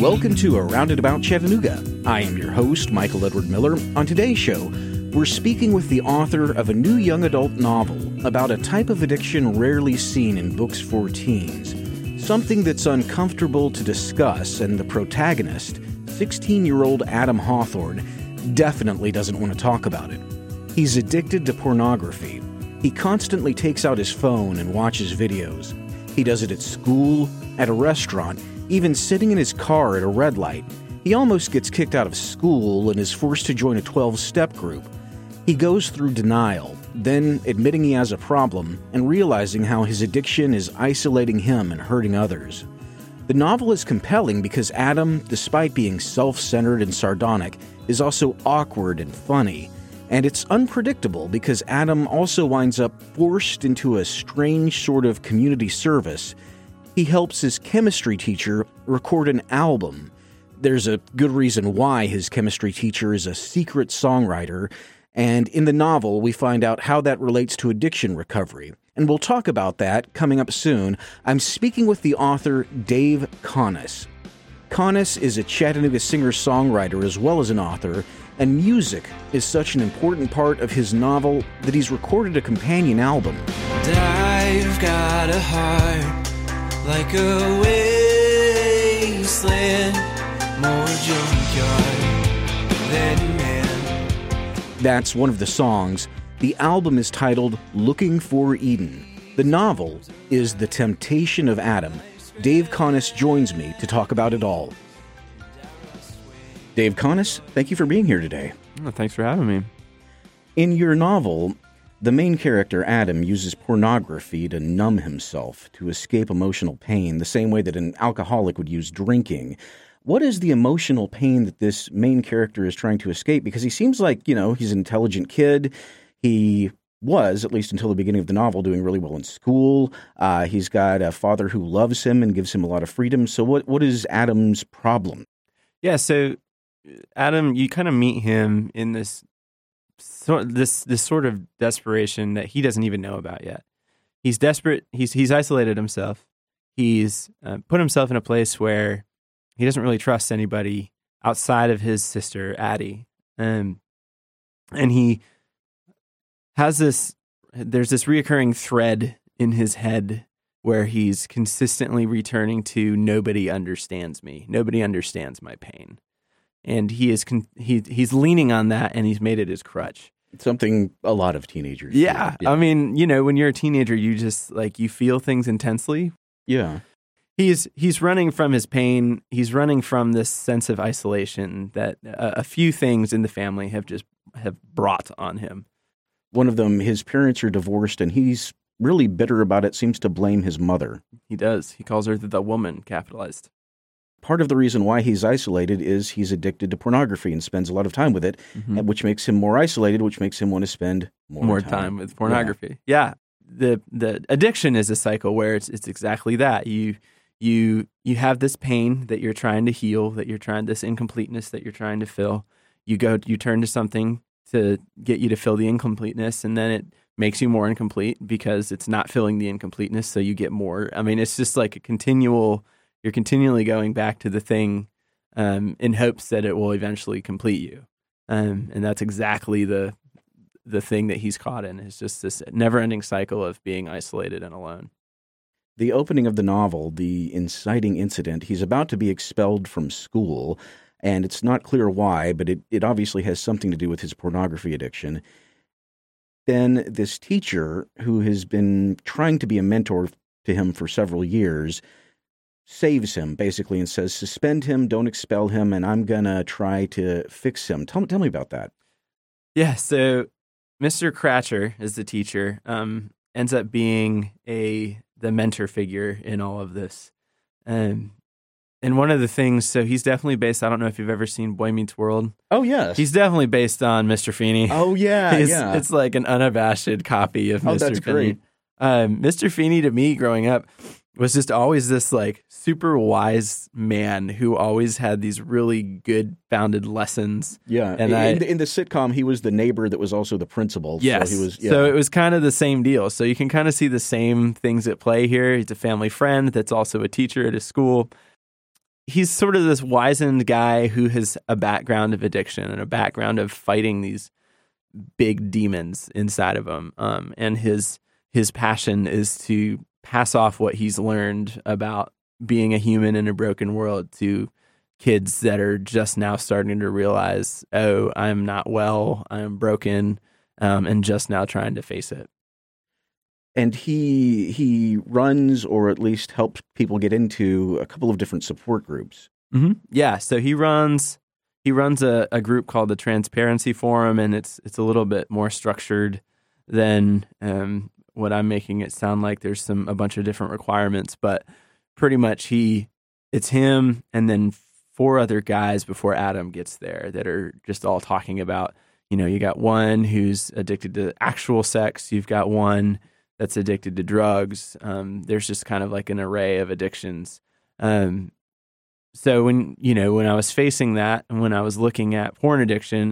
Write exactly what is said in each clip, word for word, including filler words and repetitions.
Welcome to Around and About Chattanooga. I am your host, Michael Edward Miller. On today's show, we're speaking with the author of a new young adult novel about a type of addiction rarely seen in books for teens. Something that's uncomfortable to discuss, and the protagonist, sixteen-year-old Adam Hawthorne, definitely doesn't want to talk about it. He's addicted to pornography. He constantly takes out his phone and watches videos. He does it at school, at a restaurant, even sitting in his car at a red light. He almost gets kicked out of school and is forced to join a twelve-step group. He goes through denial, then admitting he has a problem and realizing how his addiction is isolating him and hurting others. The novel is compelling because Adam, despite being self-centered and sardonic, is also awkward and funny. And it's unpredictable because Adam also winds up forced into a strange sort of community service. He helps his chemistry teacher record an album. There's a good reason why his chemistry teacher is a secret songwriter, and in the novel, we find out how that relates to addiction recovery. And we'll talk about that coming up soon. I'm speaking with the author, Dave Connis. Connis is a Chattanooga singer-songwriter as well as an author, and music is such an important part of his novel that he's recorded a companion album. And I've got a heart like a wasteland, more junkyard than man. That's one of the songs. The album is titled Looking for Eden. The novel is The Temptation of Adam. Dave Connis joins me to talk about it all. Dave Connis, thank you for being here today. Oh, thanks for having me. In your novel, the main character, Adam, uses pornography to numb himself, to escape emotional pain, the same way that an alcoholic would use drinking. What is the emotional pain that this main character is trying to escape? Because he seems like, you know, he's an intelligent kid. He was, at least until the beginning of the novel, doing really well in school. Uh, he's got a father who loves him and gives him a lot of freedom. So what what is Adam's problem? Yeah, so Adam, you kind of meet him in this sort this this sort of desperation that he doesn't even know about yet. He's desperate. He's he's isolated himself. He's uh, put himself in a place where he doesn't really trust anybody outside of his sister Addie, um, and he has this. There's this reoccurring thread in his head where he's consistently returning to "Nobody understands me. Nobody understands my pain." And he is con- he he's leaning on that, and he's made it his crutch. Something a lot of teenagers yeah. do. Yeah, I mean, you know, when you're a teenager, you just like you feel things intensely. Yeah, he's he's running from his pain. He's running from this sense of isolation that a, a few things in the family have just have brought on him. One of them, his parents are divorced, and he's really bitter about it. Seems to blame his mother. He does. He calls her the, the woman, capitalized. Part of the reason why he's isolated is he's addicted to pornography and spends a lot of time with it, Mm-hmm. which makes him more isolated, which makes him want to spend more, more time. time with pornography. Yeah. yeah. The the addiction is a cycle where it's it's exactly that. You you you have this pain that you're trying to heal, that you're trying this incompleteness that you're trying to fill. You go you turn to something to get you to fill the incompleteness, and then it makes you more incomplete because it's not filling the incompleteness, so you get more. I mean, it's just like a continual You're continually going back to the thing um, in hopes that it will eventually complete you, um, and that's exactly the the thing that he's caught in. Is just this never-ending cycle of being isolated and alone. The opening of the novel, the inciting incident, he's about to be expelled from school, and it's not clear why, but it, it obviously has something to do with his pornography addiction. Then this teacher, who has been trying to be a mentor to him for several years, saves him, basically, and says, suspend him, don't expel him, and I'm going to try to fix him. Tell, tell me about that. Yeah, so Mister Cratcher is the teacher, um, ends up being a the mentor figure in all of this. Um, and one of the things, so he's definitely based, I don't know if you've ever seen Boy Meets World. Oh, yes. He's definitely based on Mister Feeney. Oh, yeah, He's, yeah. It's like an unabashed copy of Oh, Mister that's Feeney. great. Um, Mister Feeney, to me, growing up, was just always this like super wise man who always had these really good founded lessons. Yeah, and in, I, in, the, in the sitcom, he was the neighbor that was also the principal. Yes, so, he was, yeah. so it was kind of the same deal. So you can kind of see the same things at play here. He's a family friend that's also a teacher at his school. he's sort of this wizened guy who has a background of addiction and a background of fighting these big demons inside of him. Um, and his his passion is to pass off what he's learned about being a human in a broken world to kids that are just now starting to realize, oh, I'm not well, I'm broken, um, and just now trying to face it. And he he runs, or at least helps people get into, a couple of different support groups. Mm-hmm. Yeah, so he runs he runs a, a group called the Transparency Forum, and it's it's a little bit more structured than um, what I'm making it sound like. There's some a bunch of different requirements, but pretty much he it's him and then four other guys before Adam gets there that are just all talking about, you know, you got one who's addicted to actual sex, you've got one that's addicted to drugs. Um, there's just kind of like an array of addictions. Um, so when, you know, when I was facing that and when I was looking at porn addiction,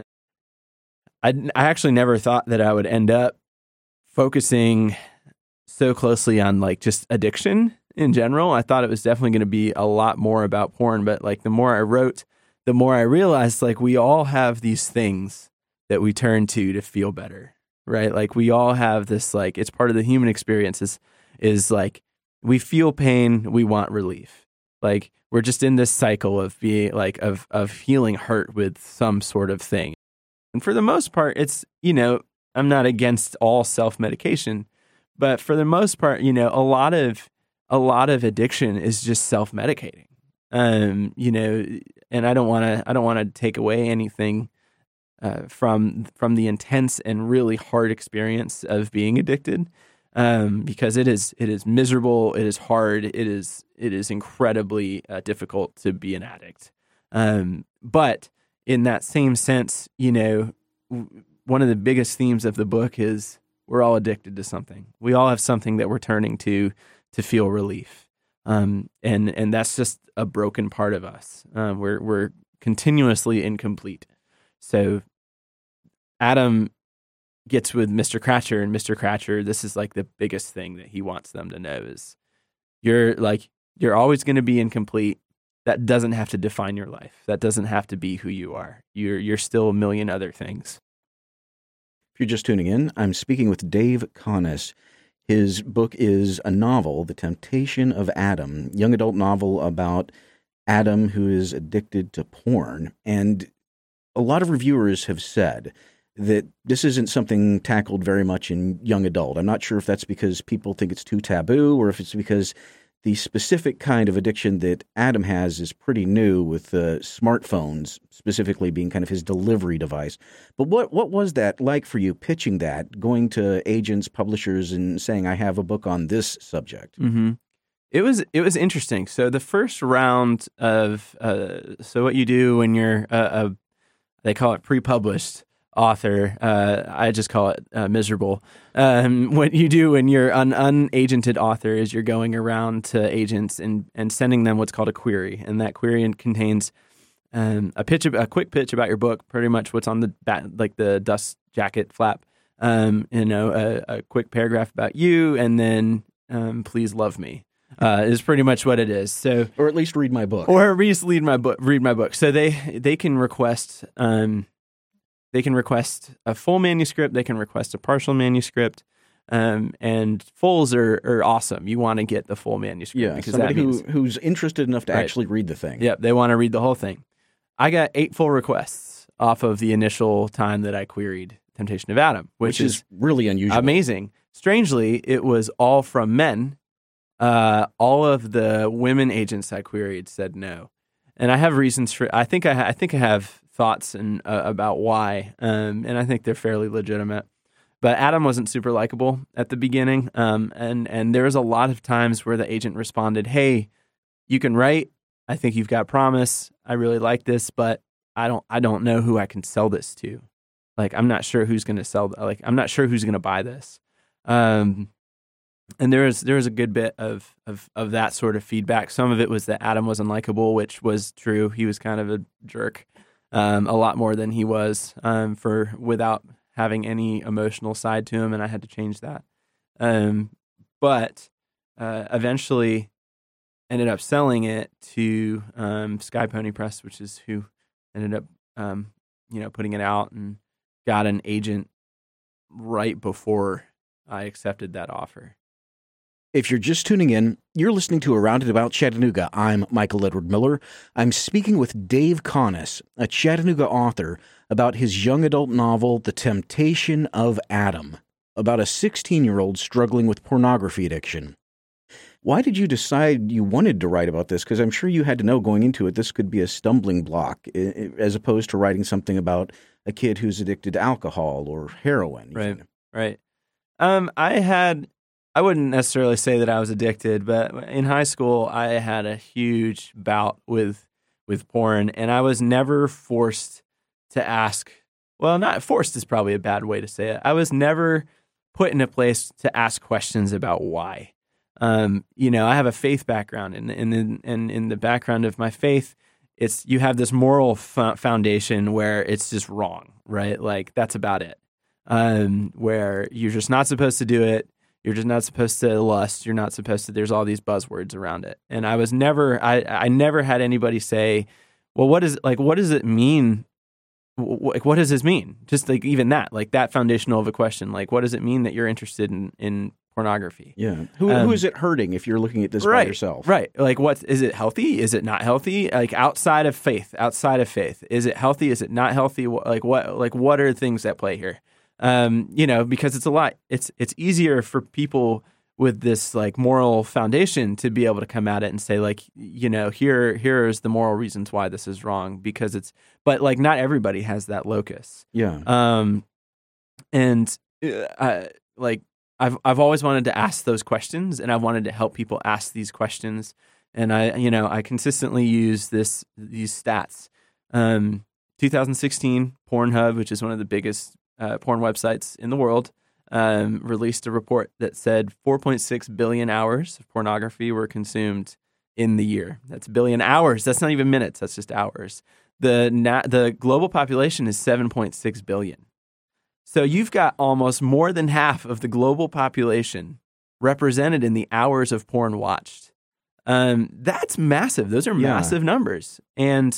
I, I actually never thought that I would end up focusing so closely on like just addiction in general. I thought it was definitely going to be a lot more about porn, but like the more I wrote, the more I realized like we all have these things that we turn to to feel better. Right? Like we all have this, like, it's part of the human experience is, is like, we feel pain, we want relief. Like we're just in this cycle of being like, of, of feeling hurt with some sort of thing. And for the most part, it's, you know, I'm not against all self-medication, but for the most part, you know, a lot of, a lot of addiction is just self-medicating. Um, you know, and I don't want to, I don't want to take away anything Uh, from from the intense and really hard experience of being addicted, um, because it is it is miserable, it is hard, it is it is incredibly uh, difficult to be an addict. Um, but in that same sense, you know, w- one of the biggest themes of the book is we're all addicted to something. We all have something that we're turning to to feel relief, um, and and that's just a broken part of us. Um, we're we're continuously incomplete. So Adam gets with Mister Cratcher, and Mister Cratcher, this is like the biggest thing that he wants them to know is you're like, you're always going to be incomplete. That doesn't have to define your life. That doesn't have to be who you are. You're, you're still a million other things. If you're just tuning in, I'm speaking with Dave Connis. His book is a novel, The Temptation of Adam, young adult novel about Adam who is addicted to porn. And a lot of reviewers have said that this isn't something tackled very much in young adult. I'm not sure if that's because people think it's too taboo or if it's because the specific kind of addiction that Adam has is pretty new with uh, smartphones, specifically being kind of his delivery device. But what, what was that like for you, pitching that, going to agents, publishers, and saying, I have a book on this subject? Mm-hmm. It was it was interesting. So the first round of, uh, so what you do when you're, a, a, they call it pre-published author, uh, I just call it uh, miserable. Um, what you do when you're an unagented author is you're going around to agents and, and sending them what's called a query. And that query contains um, a pitch, a quick pitch about your book, pretty much what's on the back, like the dust jacket flap, um, you know, a, a quick paragraph about you, and then um, please love me. Uh, is pretty much what it is. So, or at least read my book, or at least read my book. Read my book. So they they can request um, they can request a full manuscript. They can request a partial manuscript, um, and fulls are, are awesome. You want to get the full manuscript, yeah, because somebody that means, who who's interested enough to right. actually read the thing. Yep, they want to read the whole thing. I got eight full requests off of the initial time that I queried Temptation of Adam, which, which is, is really unusual, amazing. Strangely, it was all from men. Uh, all of the women agents I queried said no, and I have reasons for. I think I, ha- I think I have thoughts and uh, about why, um, and I think they're fairly legitimate. But Adam wasn't super likable at the beginning, um, and and there was a lot of times where the agent responded, "Hey, you can write. I think you've got promise. I really like this, but I don't. I don't know who I can sell this to. Like, I'm not sure who's going to sell. Like, I'm not sure who's going to buy this." Um, And there was there was a good bit of, of of that sort of feedback. Some of it was that Adam was unlikable, which was true. He was kind of a jerk, um, a lot more than he was um, for without having any emotional side to him, and I had to change that. Um, but uh, eventually, ended up selling it to um, Sky Pony Press, which is who ended up, um, you know, putting it out, and got an agent right before I accepted that offer. If you're just tuning in, you're listening to Around and About Chattanooga. I'm Michael Edward Miller. I'm speaking with Dave Connis, a Chattanooga author, about his young adult novel, The Temptation of Adam, about a sixteen-year-old struggling with pornography addiction. Why did you decide you wanted to write about this? Because I'm sure you had to know going into it this could be a stumbling block, as opposed to writing something about a kid who's addicted to alcohol or heroin. Right, right. Um, I had... I wouldn't necessarily say that I was addicted, but in high school, I had a huge bout with with porn, and I was never forced to ask. Well, not forced is probably a bad way to say it. I was never put in a place to ask questions about why. Um, you know, I have a faith background, and in in in the background of my faith, it's you have this moral f- foundation where it's just wrong, right? Like that's about it. Um, where you're just not supposed to do it. You're just not supposed to lust. You're not supposed to. There's all these buzzwords around it, and I was never. I I never had anybody say, "Well, what is like? What does it mean? Like, what does this mean?" Just like even that, like that foundational of a question, like what does it mean that you're interested in in pornography? Yeah. Who um, who is it hurting if you're looking at this right, by yourself? Right. Like, what is it healthy? Is it not healthy? Like outside of faith, outside of faith, is it healthy? Is it not healthy? Like what? Like what are things at play here? Um, you know, because it's a lot, it's, it's easier for people with this like moral foundation to be able to come at it and say like, you know, here, here's the moral reasons why this is wrong, because it's, but like not everybody has that locus. Yeah. Um, and, uh, I, like, I've, I've always wanted to ask those questions, and I've wanted to help people ask these questions. And I, you know, I consistently use this, these stats. Um, twenty sixteen Pornhub, which is one of the biggest Uh, porn websites in the world, um, released a report that said four point six billion hours of pornography were consumed in the year. That's billion hours. That's not even minutes. That's just hours. The na- the global population is seven point six billion. So you've got almost more than half of the global population represented in the hours of porn watched. Um, that's massive. Those are Yeah. massive numbers. And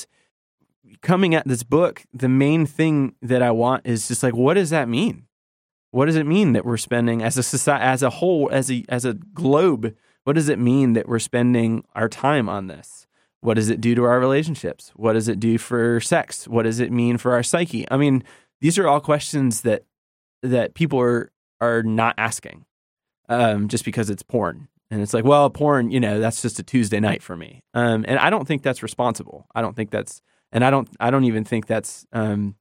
coming at this book, the main thing that I want is just like, what does that mean? What does it mean that we're spending as a society, as a whole, as a as a globe? What does it mean that we're spending our time on this? What does it do to our relationships? What does it do for sex? What does it mean for our psyche? I mean, these are all questions that that people are are not asking, um, just because it's porn. And it's like, well, porn, you know, that's just a Tuesday night for me. Um, and I don't think that's responsible. I don't think that's And I don't, I don't even think that's, um,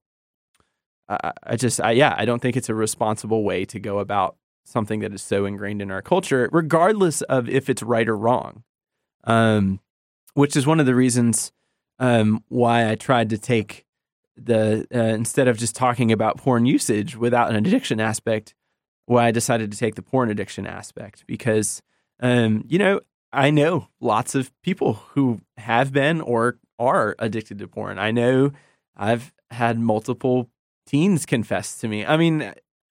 I, I just, I, yeah, I don't think it's a responsible way to go about something that is so ingrained in our culture, regardless of if it's right or wrong. Um, which is one of the reasons, um, why I tried to take the, uh, instead of just talking about porn usage without an addiction aspect, why I decided to take the porn addiction aspect, because, um, you know, I know lots of people who have been or are addicted to porn. I know I've had multiple teens confess to me. I mean,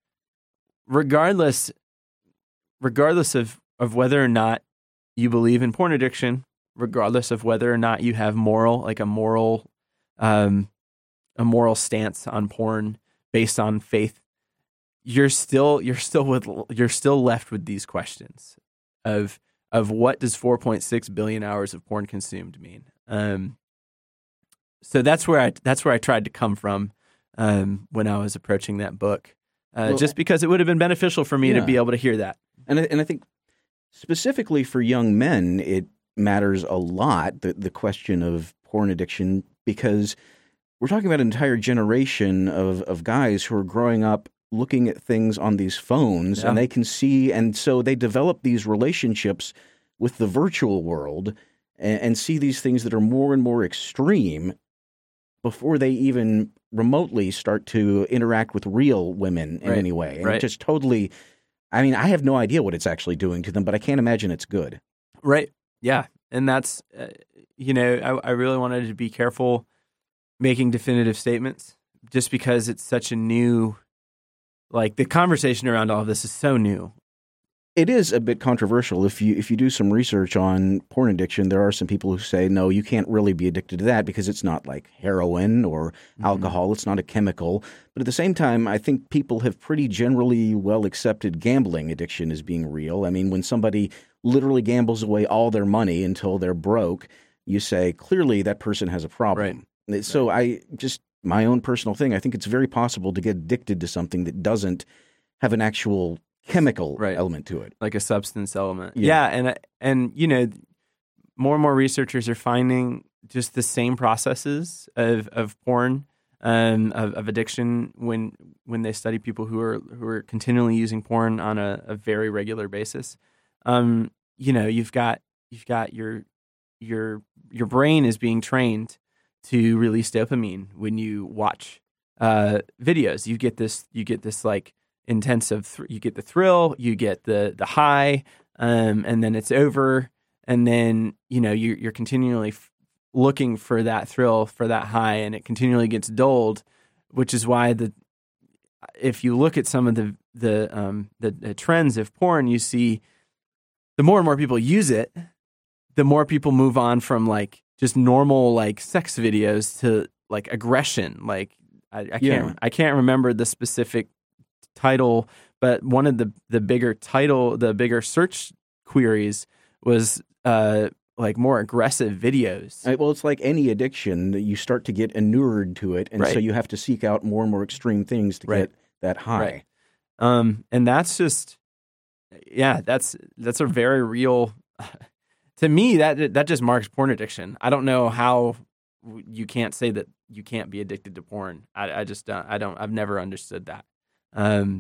regardless, regardless of, of whether or not you believe in porn addiction, regardless of whether or not you have moral, like a moral, um, a moral stance on porn based on faith, you're still, you're still with, you're still left with these questions of, of what does four point six billion hours of porn consumed mean? Um, so that's where I that's where I tried to come from um, when I was approaching that book, uh, well, just because it would have been beneficial for me yeah. to be able to hear that. And I, and I think specifically for young men, it matters a lot, the, the question of porn addiction, because we're talking about an entire generation of, of guys who are growing up looking at things on these phones, yeah. and they can see, and so they develop these relationships with the virtual world and, and see these things that are more and more extreme before they even remotely start to interact with real women in right. any way. And right. it just totally, I mean, I have no idea what it's actually doing to them, but I can't imagine it's good. Right. Yeah. And that's, uh, you know, I, I really wanted to be careful making definitive statements just because it's such a new, like the conversation around all of this is so new. It is a bit controversial. If you if you do some research on porn addiction, there are some people who say, no, you can't really be addicted to that because it's not like heroin or mm-hmm. alcohol. It's not a chemical. But at the same time, I think people have pretty generally well accepted gambling addiction as being real. I mean, when somebody literally gambles away all their money until they're broke, you say, clearly that person has a problem. Right. So right. I just, my own personal thing, I think it's very possible to get addicted to something that doesn't have an actual chemical right. element to it, like a substance element. Yeah. yeah, and and you know, more and more researchers are finding just the same processes of of porn, um, of, of addiction when when they study people who are who are continually using porn on a, a very regular basis. Um, you know, you've got you've got your your your brain is being trained to release dopamine when you watch uh, videos. You get this you get this like intensive th- you get the thrill, you get the the high, um, and then it's over, and then you know you, you're continually f- looking for that thrill, for that high, and it continually gets dulled, which is why the if you look at some of the the um, the, the trends of porn, you see the more and more people use it, the more people move on from like just normal like sex videos to like aggression. Like I, I can't yeah. I can't remember the specific title, but one of the the bigger title, the bigger search queries was uh, like more aggressive videos. Well, it's like any addiction that you start to get inured to it, and right. so you have to seek out more and more extreme things to right. get that high. Right. Um, and that's just, yeah, that's that's a very real. To me, that that just marks porn addiction. I don't know how you can't say that you can't be addicted to porn. I, I just don't, I don't. I've never understood that. Um,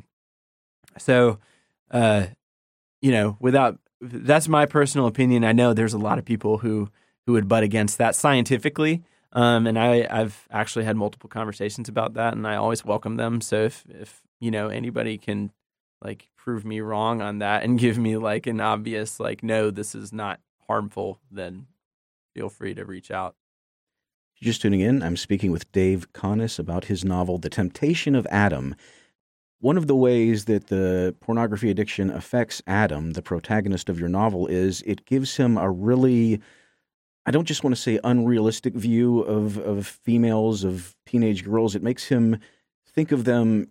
so, uh, you know, without, that's my personal opinion. I know there's a lot of people who, who would butt against that scientifically. Um, and I, I've actually had multiple conversations about that, and I always welcome them. So if, if, you know, anybody can like prove me wrong on that and give me like an obvious, like, no, this is not harmful, then feel free to reach out. Just tuning in, I'm speaking with Dave Connis about his novel, The Temptation of Adam. One of the ways that the pornography addiction affects Adam, the protagonist of your novel, is it gives him a really, I don't just want to say unrealistic view of, of females, of teenage girls. It makes him think of them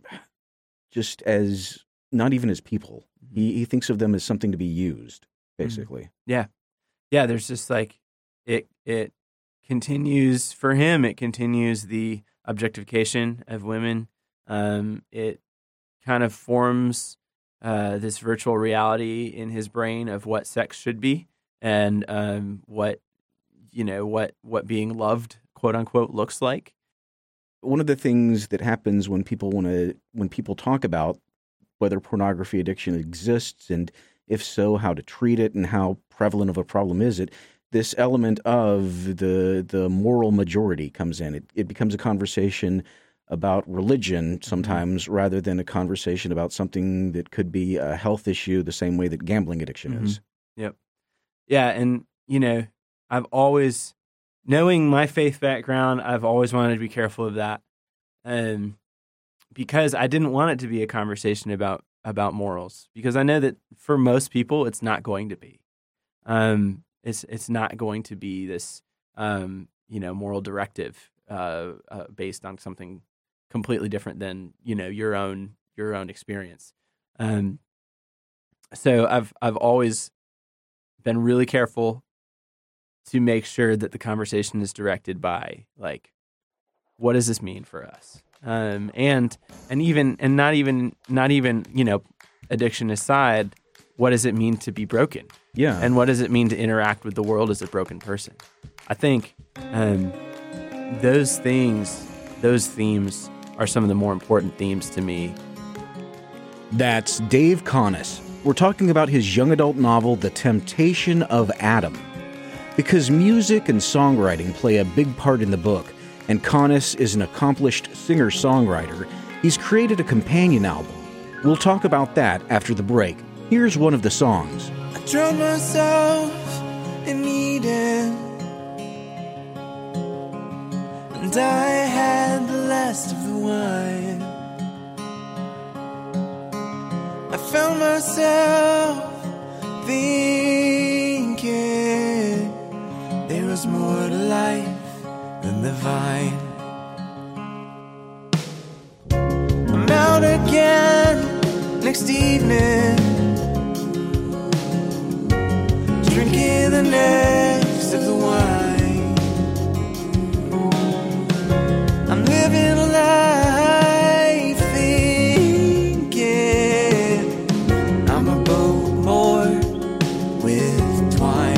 just as, not even as people. He, he thinks of them as something to be used, basically. Yeah. Yeah, there's just like, it it continues, for him, it continues the objectification of women. Um, it kind of forms uh, this virtual reality in his brain of what sex should be and um, what, you know, what what being loved, quote unquote, looks like. One of the things that happens when people want to, when people talk about whether pornography addiction exists and if so, how to treat it and how prevalent of a problem is it, this element of the the moral majority comes in. It, it becomes a conversation about religion sometimes mm-hmm. rather than a conversation about something that could be a health issue the same way that gambling addiction mm-hmm. is. Yep. Yeah, and, you know, I've always, knowing my faith background, I've always wanted to be careful of that. Um, because I didn't want it to be a conversation about, about morals. Because I know that for most people, it's not going to be. Um, it's it's not going to be this, um, you know, moral directive uh, uh, based on something completely different than, you know, your own your own experience. Um, so I've I've always been really careful to make sure that the conversation is directed by, like, what does this mean for us? Um, and and even and not even not even you know, addiction aside, what does it mean to be broken? Yeah. And what does it mean to interact with the world as a broken person? I think um, those things, those themes are some of the more important themes to me. That's Dave Connis. We're talking about his young adult novel, The Temptation of Adam. Because music and songwriting play a big part in the book, and Connis is an accomplished singer-songwriter, he's created a companion album. We'll talk about that after the break. Here's one of the songs. I drowned myself in Eden, and I had the last of the wine. I found myself thinking there was more to life than the vine. I'm out again next evening, drinking the next of the wine. I'm living a life thinking I'm a boat moored with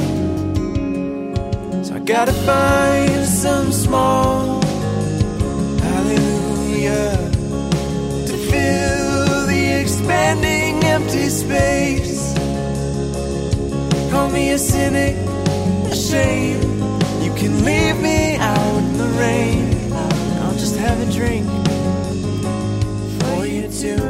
twine. So I gotta find some small hallelujah to fill the expanding empty space. Call me a cynic, a shame. You can leave me out in the rain. I'll just have a drink for you too.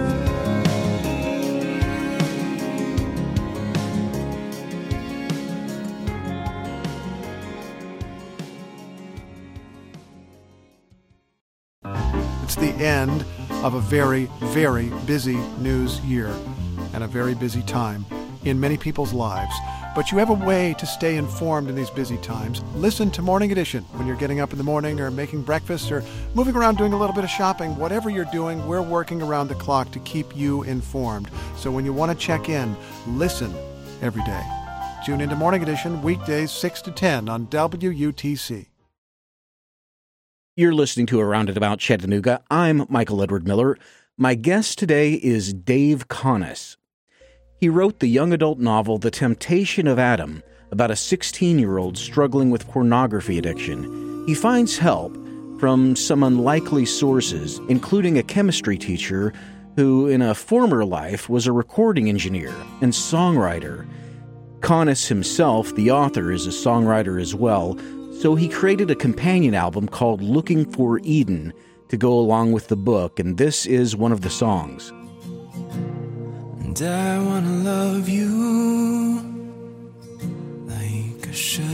It's the end of a very, very busy news year and a very busy time in many people's lives. But you have a way to stay informed in these busy times. Listen to Morning Edition when you're getting up in the morning or making breakfast or moving around doing a little bit of shopping. Whatever you're doing, we're working around the clock to keep you informed. So when you want to check in, listen every day. Tune into Morning Edition weekdays six to ten on W U T C. You're listening to Around and About Chattanooga. I'm Michael Edward Miller. My guest today is Dave Connis. He wrote the young adult novel The Temptation of Adam about a sixteen-year-old struggling with pornography addiction. He finds help from some unlikely sources, including a chemistry teacher who, in a former life, was a recording engineer and songwriter. Connis himself, the author, is a songwriter as well, so he created a companion album called Looking for Eden to go along with the book, and this is one of the songs. And I wanna love you like I should.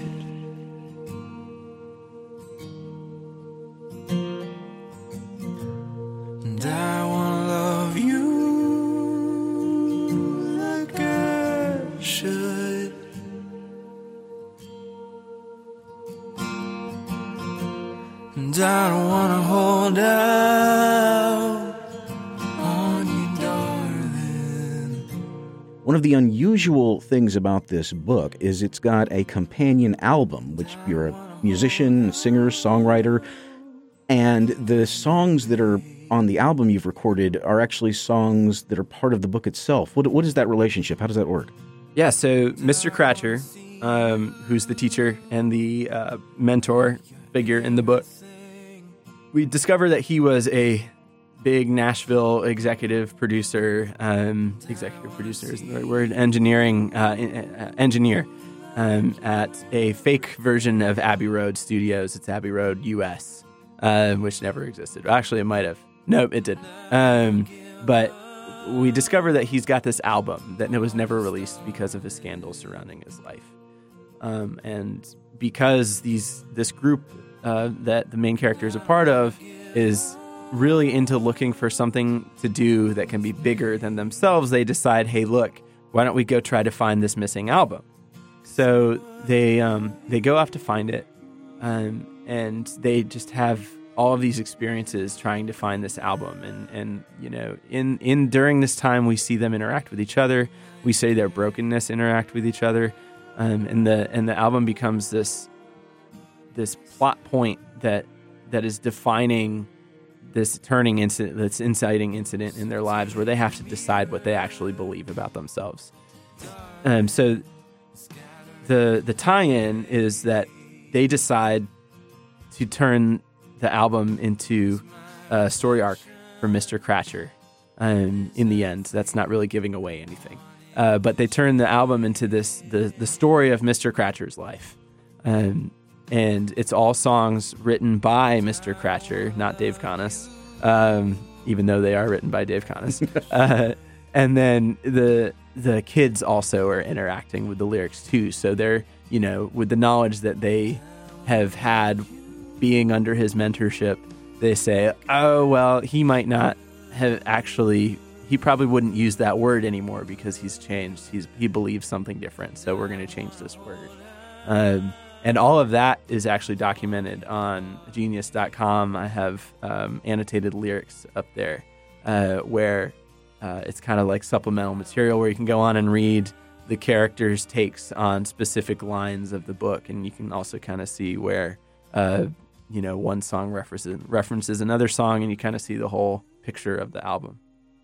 And I wanna love you like I should. And I don't wanna hold out on you, darling. One of the unusual things about this book is it's got a companion album, which you're a musician, singer, songwriter, and the songs that are on the album you've recorded are actually songs that are part of the book itself. What, what is that relationship? How does that work? Yeah, so Mister Cratcher, um, who's the teacher and the uh, mentor figure in the book, we discovered that he was a big Nashville executive producer, um, executive producer isn't the right word, engineering uh, engineer um, at a fake version of Abbey Road Studios. It's Abbey Road U S, uh, which never existed. Actually, it might have. Nope, it didn't. Um, but we discovered that he's got this album that was never released because of his scandals surrounding his life. Um, and because these this group uh, that the main character is a part of is really into looking for something to do that can be bigger than themselves, they decide, hey, look, why don't we go try to find this missing album? So they um, they go off to find it, um, and they just have all of these experiences trying to find this album. And, and you know, in, in during this time, we see them interact with each other. We see their brokenness interact with each other, um, and the and the album becomes this this plot point that that is defining this turning incident, this inciting incident in their lives where they have to decide what they actually believe about themselves. Um, so the the tie-in is that they decide to turn the album into a story arc for Mister Cratcher. Um, in the end, that's not really giving away anything, uh, but they turn the album into this the the story of Mister Cratcher's life. Um, And it's all songs written by Mister Cratcher, not Dave Connis, um, even though they are written by Dave Connis. uh, and then the the kids also are interacting with the lyrics too. So they're, you know, with the knowledge that they have had being under his mentorship, they say, oh, well, he might not have actually, he probably wouldn't use that word anymore because he's changed. He's he believes something different. So we're going to change this word. Um, and all of that is actually documented on genius dot com. I have um, annotated lyrics up there uh, where uh, it's kind of like supplemental material where you can go on and read the characters' takes on specific lines of the book, and you can also kind of see where uh, you know one song references references another song, and you kind of see the whole picture of the album.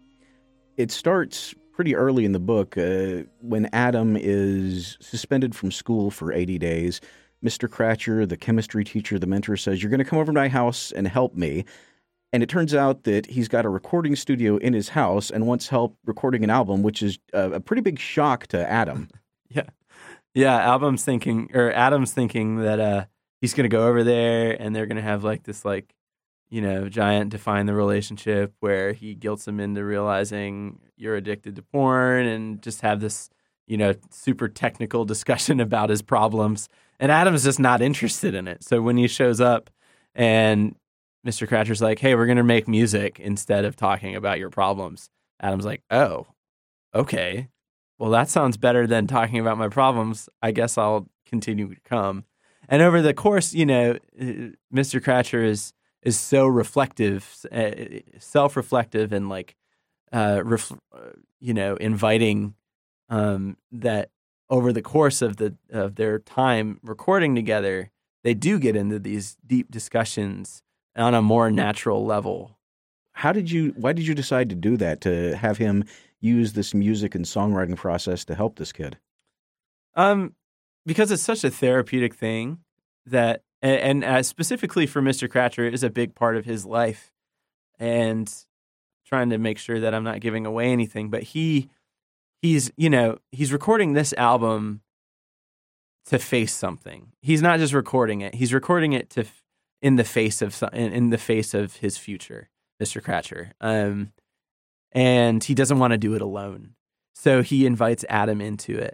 It starts pretty early in the book uh, when Adam is suspended from school for eighty days. Mister Cratcher, the chemistry teacher, the mentor, says, "You're going to come over to my house and help me." And it turns out that he's got a recording studio in his house and wants help recording an album, which is a, a pretty big shock to Adam. Yeah. Yeah, Adam's thinking, or Adam's thinking that uh, he's going to go over there and they're going to have like this, like, you know, giant define the relationship where he guilts him into realizing you're addicted to porn and just have this, you know, super technical discussion about his problems. And Adam's just not interested in it. So when he shows up and Mister Cratcher's like, "Hey, we're going to make music instead of talking about your problems," Adam's like, "Oh, okay. Well, that sounds better than talking about my problems. I guess I'll continue to come." And over the course, you know, Mister Cratcher is is so reflective, uh, self-reflective, and like, uh, ref, you know, inviting um, that over the course of the of their time recording together, they do get into these deep discussions on a more natural level. How did you, why did you decide to do that, to have him use this music and songwriting process to help this kid? Um, because it's such a therapeutic thing that, and, and uh, specifically for Mister Cratcher, it is a big part of his life, and trying to make sure that I'm not giving away anything, but he, he's, you know, he's recording this album to face something. He's not just recording it. He's recording it to, in the face of in, in the face of his future, Mister Cratcher. Um, and he doesn't want to do it alone. So he invites Adam into it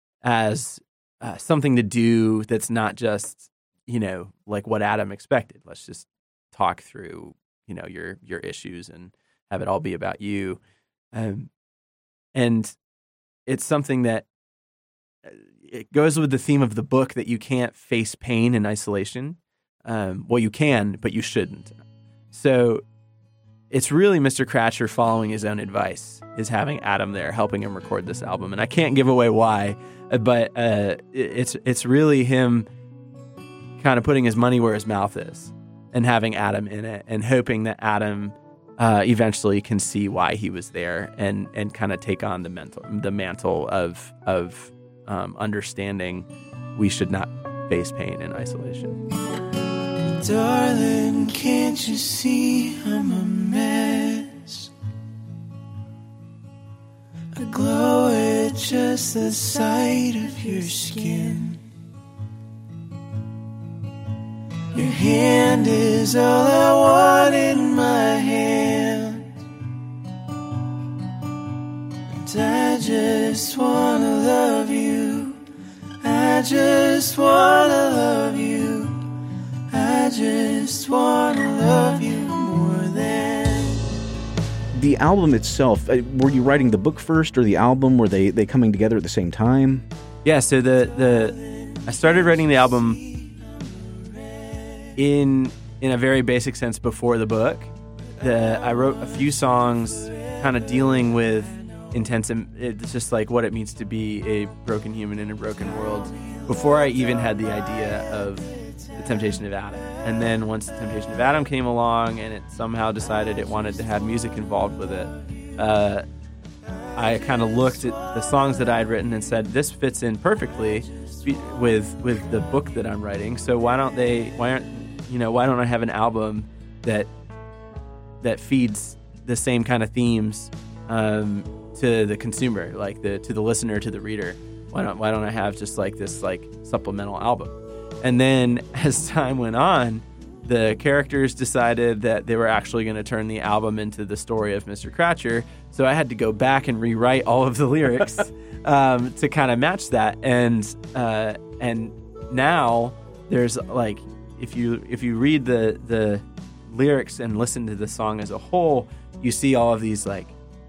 as uh, something to do that's not just, you know, like what Adam expected. Let's just talk through, you know, your your issues and have it all be about you. Um, and it's something that it goes with the theme of the book that you can't face pain in isolation. Um, well, you can, but you shouldn't. So it's really Mister Cratcher following his own advice, is having Adam there helping him record this album. And I can't give away why, but uh, it's it's really him kind of putting his money where his mouth is and having Adam in it and hoping that Adam uh, eventually can see why he was there and and kind of take on the mental the mantle of of um, understanding we should not face pain in isolation. Darling, can't you see I'm a mess? I glow at just the sight of your skin. Your hand is all I want in my hand, and I just wanna love you. I just wanna love you. I just wanna love you more than... The album itself, uh, were you writing the book first or the album? Were they, they coming together at the same time? Yeah, so the the I started writing the album in in a very basic sense before the book. The I wrote a few songs kind of dealing with intense, it's just like what it means to be a broken human in a broken world before I even had the idea of The Temptation of Adam. And then once The Temptation of Adam came along and it somehow decided it wanted to have music involved with it, uh, I kind of looked at the songs that I had written and said, this fits in perfectly with with the book that I'm writing. So why don't they? Why aren't you know? Why don't I have an album that that feeds the same kind of themes um, to the consumer, like the to the listener, to the reader? Why don't Why don't I have just like this like supplemental album? And then as time went on, the characters decided that they were actually going to turn the album into the story of Mister Cratcher. So I had to go back and rewrite all of the lyrics um, to kind of match that. And uh, and now there's like, if you if you read the the lyrics and listen to the song as a whole, you see all of these like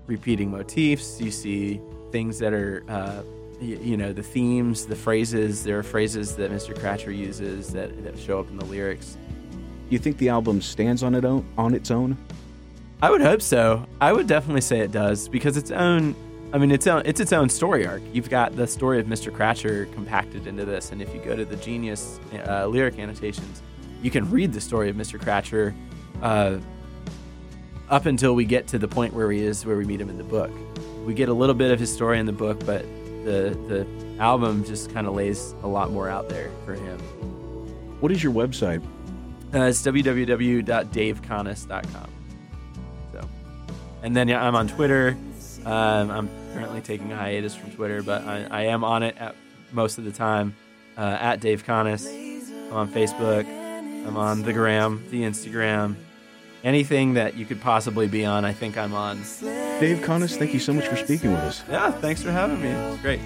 repeating motifs. You see things that are, uh, you, you know, the themes, the phrases. There are phrases that Mister Cratcher uses that, that show up in the lyrics. You think the album stands on it own, on its own? I would hope so. I would definitely say it does, because its own, I mean, it's own, it's its own story arc. You've got the story of Mister Cratcher compacted into this, and if you go to the Genius uh, lyric annotations, you can read the story of Mister Cratcher uh, up until we get to the point where he is, where we meet him in the book. We get a little bit of his story in the book, but the the album just kind of lays a lot more out there for him. What is your website? Uh, it's w w w dot dave connis dot com. So, and then yeah, I'm on Twitter. Um, I'm currently taking a hiatus from Twitter, but I, I am on it at most of the time. Uh, at Dave Connis. I'm on Facebook. I'm on the Gram, the Instagram. Anything that you could possibly be on, I think I'm on. Dave Connis, thank you so much for speaking with us. Yeah, thanks for having me. It's great.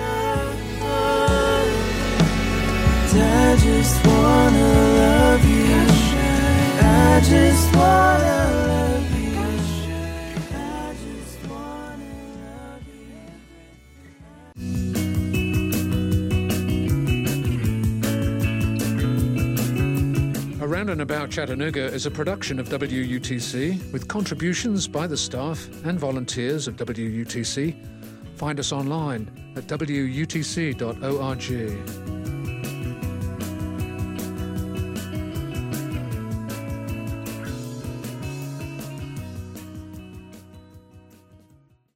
I just wanna love you. I just wanna love you. I just wanna love you. Around and About Chattanooga is a production of W U T C with contributions by the staff and volunteers of W U T C. Find us online at w u t c dot org.